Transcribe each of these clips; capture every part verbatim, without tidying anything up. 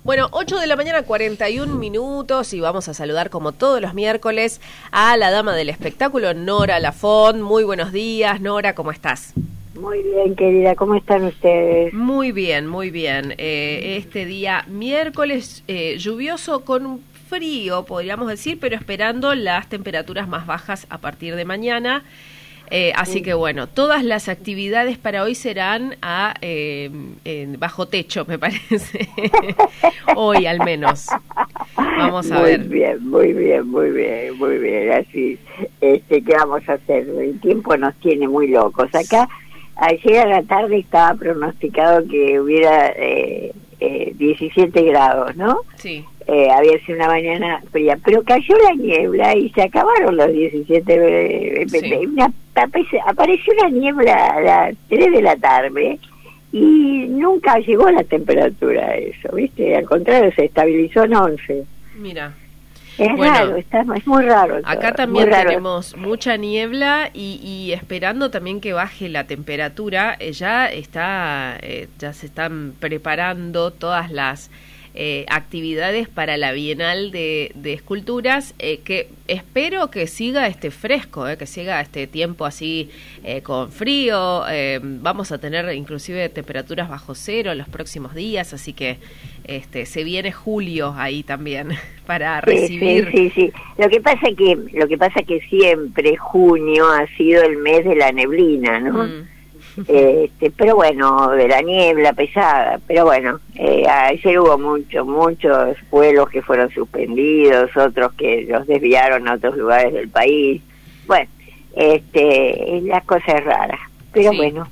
Bueno, ocho de la mañana, cuarenta y un minutos, y vamos a saludar como todos los miércoles a la dama del espectáculo, Nora Lafont. Muy buenos días, Nora, ¿cómo estás? Muy bien, querida, ¿cómo están ustedes? Muy bien, muy bien. Eh, este día miércoles eh, lluvioso con un frío, podríamos decir, pero esperando las temperaturas más bajas a partir de mañana. Eh, así que bueno, todas las actividades para hoy serán a eh, en bajo techo, me parece. Hoy al menos. Vamos a muy ver. Muy bien, muy bien, muy bien, muy bien. Así, este, ¿qué vamos a hacer? El tiempo nos tiene muy locos. Acá, ayer a la tarde estaba pronosticado que hubiera eh, eh, diecisiete grados, ¿no? Sí. Eh, había sido una mañana fría, pero cayó la niebla y se acabaron los diecisiete. Eh, Sí. una, apareció una niebla a las tres de la tarde y nunca llegó la temperatura a eso, ¿viste? Al contrario, se estabilizó en once. Mira. Es Bueno, raro, está, es muy raro. Acá todo, también raro. tenemos mucha niebla y, y esperando también que baje la temperatura. Eh, ya está, eh, ya se están preparando todas las eh, actividades para la Bienal de, de Esculturas, eh, que espero que siga este fresco, eh, que siga este tiempo así eh, con frío. Eh, vamos a tener inclusive temperaturas bajo cero en los próximos días, así que este se viene julio ahí también para recibir. Sí, sí, sí, sí. Lo que pasa que lo que pasa que siempre junio ha sido el mes de la neblina, ¿no? Mm. Este, pero bueno, de la niebla pesada, pero bueno, eh, ayer hubo muchos, muchos vuelos que fueron suspendidos, otros que los desviaron a otros lugares del país. Bueno, este, las cosas raras, pero Sí. bueno,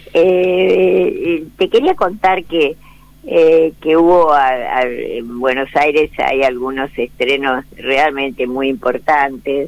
eh, te quería contar que eh, que hubo a, a, en Buenos Aires hay algunos estrenos realmente muy importantes.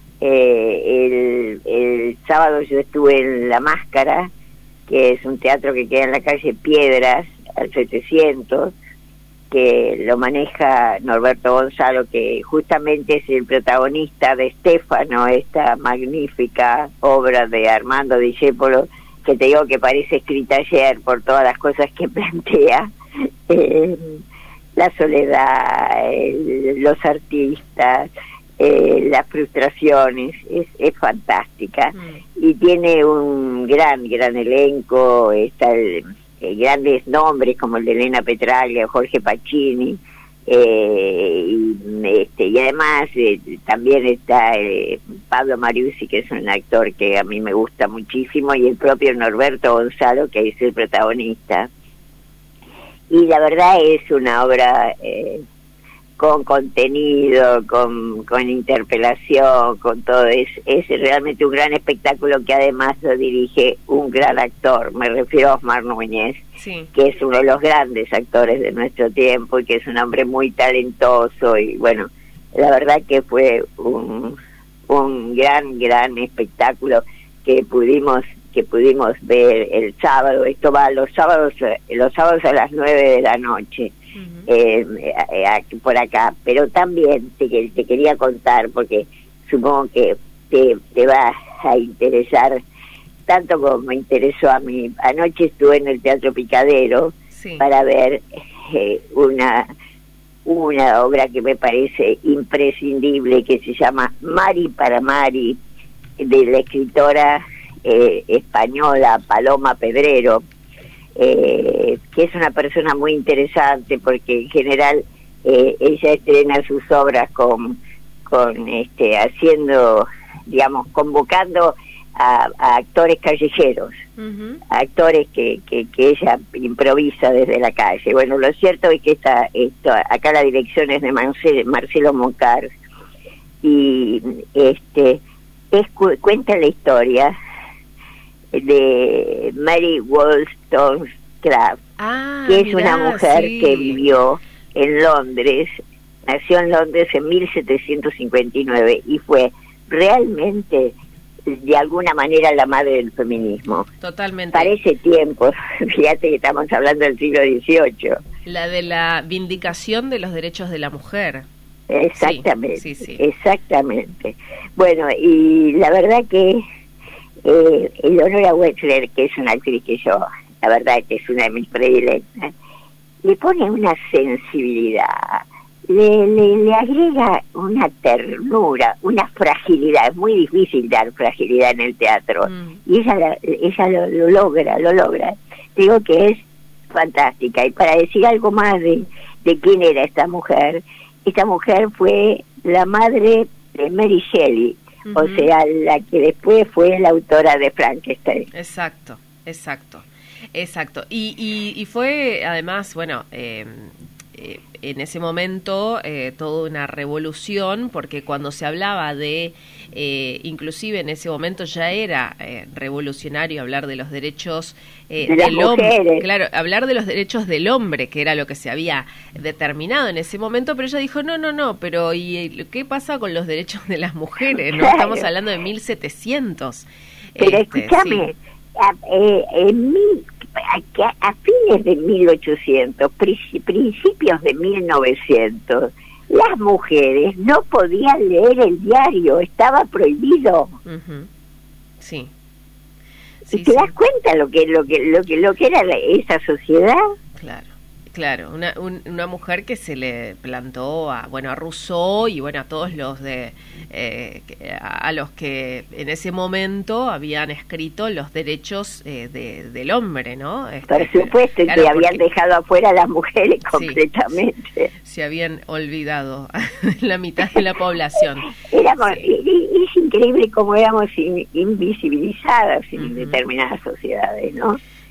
Eh, el, el sábado yo estuve en La Máscara, que es un teatro que queda en la calle Piedras, al setecientos, que lo maneja Norberto Gonzalo, que justamente es el protagonista de Stefano, esta magnífica obra de Armando Discépolo, que te digo que parece escrita ayer por todas las cosas que plantea. Eh, la soledad, el, los artistas, Eh, las frustraciones, es, es fantástica. Mm. Y tiene un gran, gran elenco, está el, el grandes nombres como el de Elena Petraglia, Jorge Pacini, eh, y, este, y además eh, también está eh, Pablo Mariucci, que es un actor que a mí me gusta muchísimo, y el propio Norberto Gonzalo, que es el protagonista. Y la verdad es una obra Eh, con contenido, con, con interpelación, con todo. Es, es realmente un gran espectáculo que además lo dirige un gran actor, me refiero a Osmar Núñez, sí. que es uno de los grandes actores de nuestro tiempo y que es un hombre muy talentoso, y bueno, la verdad que fue un, un gran, gran espectáculo que pudimos que pudimos ver el sábado. Esto va los sábados, los sábados a las nueve de la noche. Eh, eh, por acá, pero también te, te quería contar, porque supongo que te, te va a interesar tanto como me interesó a mí. Anoche estuve en el Teatro Picadero, sí. para ver eh, una una obra que me parece imprescindible, que se llama Mari para Mari, de la escritora eh, española Paloma Pedrero. Eh, que es una persona muy interesante, porque en general eh, ella estrena sus obras con, con este, haciendo, digamos, convocando a, a actores callejeros, uh-huh. actores que, que, que ella improvisa desde la calle. Bueno, lo cierto es que esta, esto, acá la dirección es de Marcelo, Marcelo Moncar, y este es, cuenta la historia de Mary Wollstonecraft, ah, que es mirá, una mujer sí. que vivió en Londres, nació en Londres en mil setecientos cincuenta y nueve y fue realmente, de alguna manera, la madre del feminismo. Totalmente. Para ese tiempo, fíjate que estamos hablando del siglo dieciocho. La de la vindicación de los derechos de la mujer. Exactamente, sí, sí, sí. exactamente. Bueno, y la verdad que Eh, Eleonora Wexler, que es una actriz que yo, la verdad que es una de mis predilectas, le pone una sensibilidad, le, le, le agrega una ternura, una fragilidad. Es muy difícil dar fragilidad en el teatro, mm. y ella, la, ella lo, lo logra, lo logra. Digo que es fantástica. Y para decir algo más de, de quién era esta mujer, esta mujer fue la madre de Mary Shelley, uh-huh. o sea, la que después fue la autora de Frankenstein. Exacto, exacto, exacto. Y, y, y fue además, bueno, eh, eh, en ese momento eh, toda una revolución, porque cuando se hablaba de, eh, inclusive en ese momento ya era eh, revolucionario hablar de los derechos eh, de del hombre, mujeres. claro, hablar de los derechos del hombre, que era lo que se había determinado en ese momento, pero ella dijo, no, no, no, pero ¿y qué pasa con los derechos de las mujeres? No, claro. Estamos hablando de mil setecientos. Pero este, escúchame, sí. a, eh, en mil, a, a fines de mil ochocientos, principios de mil novecientos, las mujeres no podían leer el diario, estaba prohibido. Uh-huh. Sí. ¿Y sí te sí. das cuenta lo que lo que lo que lo que era la, esa sociedad? Claro. Claro, una, un, una mujer que se le plantó a, bueno, a Rousseau y bueno, a todos los de eh, a, a los que en ese momento habían escrito los derechos eh, de, del hombre, ¿no? Este, Por supuesto, claro, que habían dejado afuera a las mujeres completamente. Sí, se habían olvidado la mitad de la población. Éramos, sí. y, y es increíble cómo éramos in, invisibilizadas en uh-huh. determinadas sociedades, ¿no?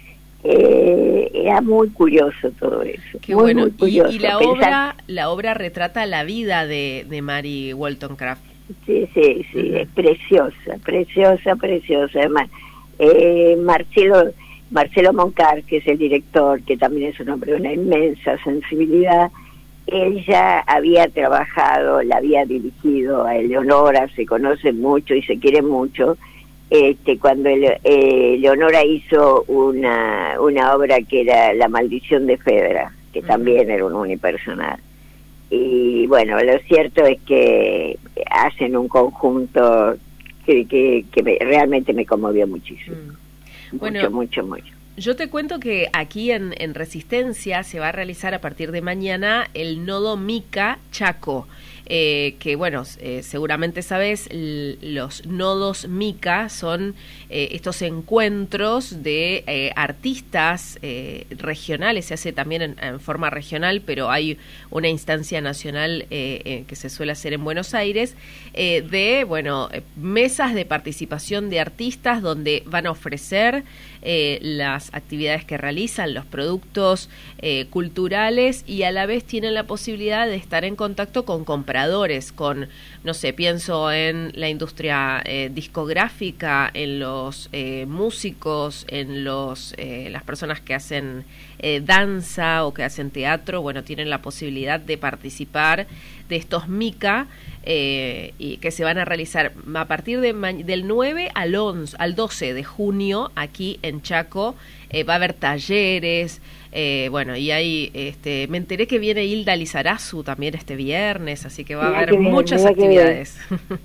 Eh, era muy curioso todo eso. Qué muy, bueno. Muy curioso. Y, y la Pensar... obra, la obra retrata la vida de, de Mary Wollstonecraft. Sí, sí, sí, uh-huh. es preciosa, preciosa, preciosa. Además, eh, Marcelo, Marcelo Moncar, que es el director, que también es un hombre de una inmensa sensibilidad, él ya había trabajado, la había dirigido a Eleonora, se conocen mucho y se quieren mucho. Este, cuando el, eh, Leonora hizo una una obra que era La maldición de Fedra, que uh-huh. también era un unipersonal. Y bueno, lo cierto es que hacen un conjunto que, que, que me, realmente me conmovió muchísimo. Uh-huh. Mucho, bueno, mucho, mucho. Yo te cuento que aquí en, en Resistencia se va a realizar a partir de mañana el Nodo Mica Chaco. Eh, que bueno, eh, seguramente sabes, l- los nodos Mica son eh, estos encuentros de eh, artistas eh, regionales, se hace también en, en forma regional, pero hay una instancia nacional eh, eh, que se suele hacer en Buenos Aires, eh, de, bueno, eh, mesas de participación de artistas donde van a ofrecer eh, las actividades que realizan, los productos eh, culturales, y a la vez tienen la posibilidad de estar en contacto con compradores, con, no sé, pienso en la industria eh, discográfica, en los eh, músicos, en los eh, las personas que hacen eh, danza o que hacen teatro, bueno, tienen la posibilidad de participar de estos Mica eh, y que se van a realizar a partir de ma- del nueve al once, al doce de junio aquí en Chaco. Eh, va a haber talleres, eh, bueno, y ahí este, me enteré que viene Hilda Lizarazu también este viernes, así que va a haber bien, muchas actividades.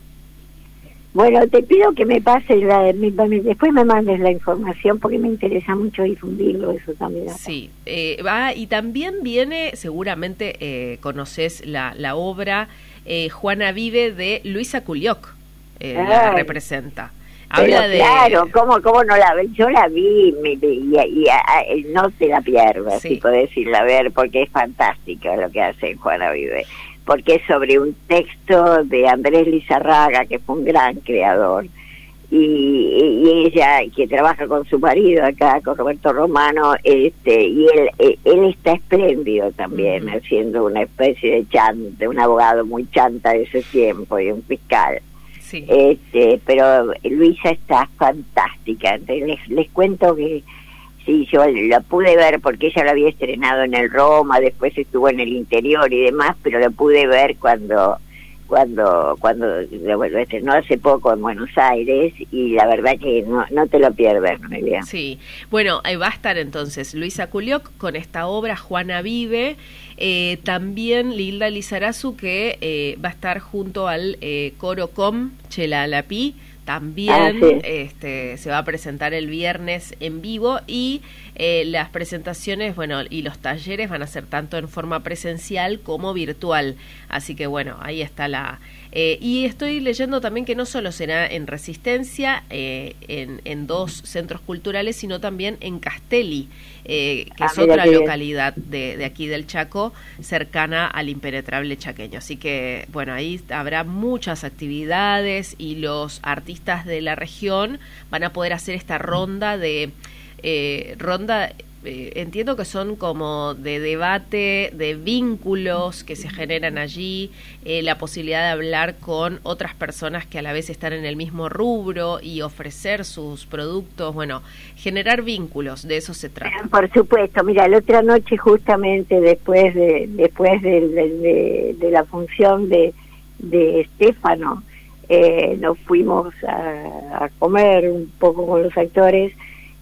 Bueno, te pido que me pases, la, mi, después me mandes la información porque me interesa mucho difundirlo eso también. Sí, eh, va, y también viene, seguramente eh, conoces la, la obra eh, Juana Vive de Luisa Culioc, eh, la representa. Habla Pero de... claro, ¿cómo, cómo no la ve? Yo la vi me, me, y, y a, a, no te la pierdas, sí. Si podés irla a ver, porque es fantástica lo que hace Juana Vive, porque es sobre un texto de Andrés Lizarraga, que fue un gran creador, y, y ella, que trabaja con su marido acá, con Roberto Romano, este y él él está espléndido también, uh-huh. haciendo una especie de chante, un abogado muy chanta de ese tiempo, y un fiscal. Sí. Este, pero Luisa está fantástica. Les, les cuento que sí, yo la pude ver porque ella la había estrenado en el Roma, después estuvo en el Interior y demás, pero la pude ver cuando cuando cuando lo estrenó hace poco en Buenos Aires, y la verdad que no, no te lo pierdas, Noelia. Sí, bueno, ahí va a estar entonces Luisa Culioc con esta obra Juana Vive, eh, también Hilda Lizarazu, que eh, va a estar junto al eh, Coro Com Chela Lapí, también ah, sí. este, se va a presentar el viernes en vivo y eh, las presentaciones, bueno, y los talleres van a ser tanto en forma presencial como virtual. Así que bueno, ahí está la... Eh, y estoy leyendo también que no solo será en Resistencia, eh, en, en dos centros culturales, sino también en Castelli, eh, que ah, es otra bien. localidad de, de aquí del Chaco, cercana al impenetrable chaqueño. Así que, bueno, ahí habrá muchas actividades y los artistas de la región van a poder hacer esta ronda de... Eh, ronda... Eh, entiendo que son como de debate, de vínculos que se generan allí, eh, la posibilidad de hablar con otras personas que a la vez están en el mismo rubro y ofrecer sus productos, bueno, generar vínculos, de eso se trata. Por supuesto, mira, la otra noche justamente después de después de, de, de, de la función de, de Estefano, eh, nos fuimos a, a comer un poco con los actores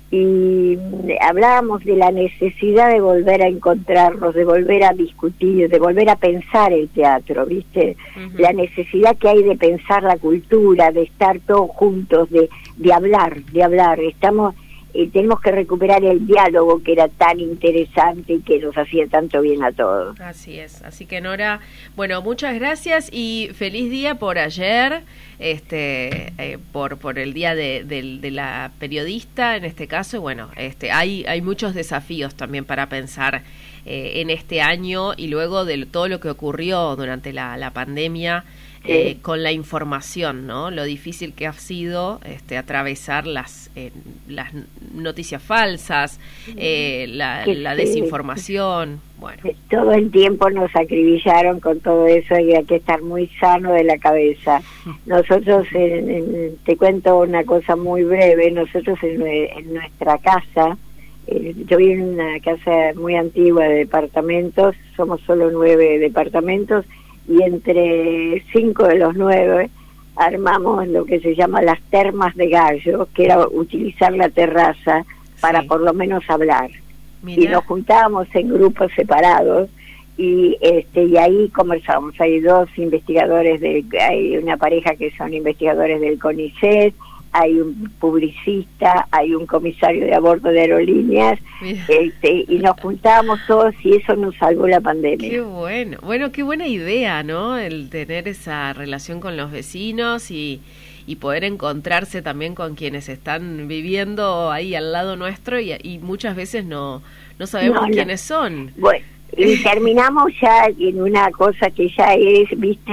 y hablábamos de la necesidad de volver a encontrarnos, de volver a discutir, de volver a pensar el teatro, ¿viste? Uh-huh. La necesidad que hay de pensar la cultura, de estar todos juntos, de, de hablar, de hablar. Estamos, eh, tenemos que recuperar el diálogo que era tan interesante y que nos hacía tanto bien a todos. Así es, así que Nora, bueno, muchas gracias y feliz día por ayer. Este, eh, por por el día de, de, de la periodista en este caso, y bueno, este, hay hay muchos desafíos también para pensar eh, en este año y luego de todo lo que ocurrió durante la, la pandemia eh, sí. con la información, ¿no? Lo difícil que ha sido este, atravesar las eh, las noticias falsas, eh, la, la desinformación. Bueno. Todo el tiempo nos acribillaron con todo eso y hay que estar muy sano de la cabeza. Nosotros, en, en, te cuento una cosa muy breve, nosotros en, en nuestra casa, eh, yo vivo en una casa muy antigua de departamentos, somos solo nueve departamentos y entre cinco de los nueve armamos lo que se llama las termas de gallo, que era utilizar la terraza para sí. por lo menos hablar. Mirá. Y nos juntábamos en grupos separados y este y ahí conversábamos. Hay dos investigadores, de, hay una pareja que son investigadores del CONICET, hay un publicista, hay un comisario de a bordo de aerolíneas, este, y nos juntábamos todos y eso nos salvó la pandemia. Qué bueno, bueno, qué buena idea, ¿no? El tener esa relación con los vecinos y y poder encontrarse también con quienes están viviendo ahí al lado nuestro y, y muchas veces no no sabemos no, no. quiénes son. Bueno, y terminamos ya en una cosa que ya es, viste,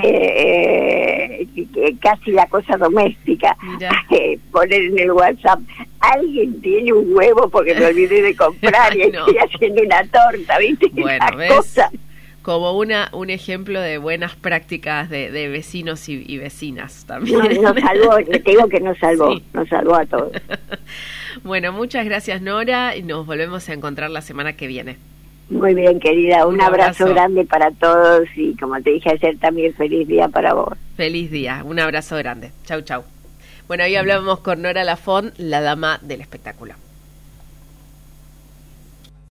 eh, casi la cosa doméstica. Eh, poner en el WhatsApp, alguien tiene un huevo porque me olvidé de comprar y no. estoy haciendo una torta, viste, bueno, esas ¿ves? cosas. Como una un ejemplo de buenas prácticas de, de vecinos y, y vecinas también. No, nos salvó, te digo que nos salvó, sí. nos salvó a todos. Bueno, muchas gracias Nora y nos volvemos a encontrar la semana que viene. Muy bien, querida, un, un abrazo. abrazo grande para todos y como te dije ayer también feliz día para vos. Feliz día, un abrazo grande. Chau, chau. Bueno, hoy hablamos con Nora Lafont, la dama del espectáculo.